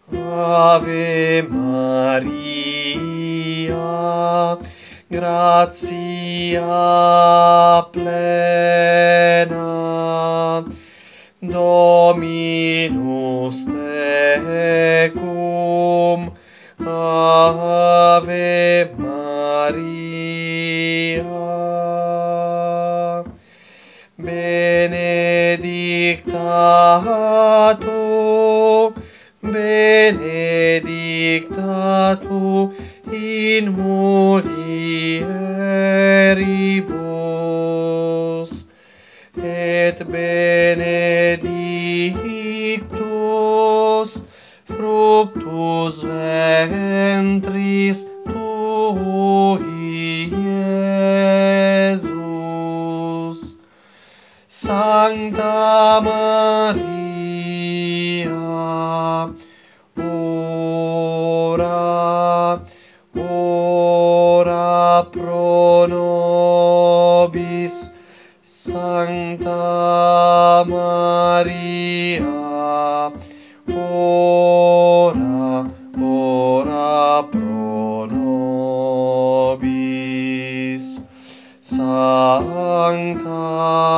Ave Maria, gratia plena, Dominus tecum, Ave Maria, benedicta tu in mulieribus, et benedictus fructus ventris tui, Iesus. Sancta Maria, ora pro nobis. Sancta Maria, ora pro nobis. Sancta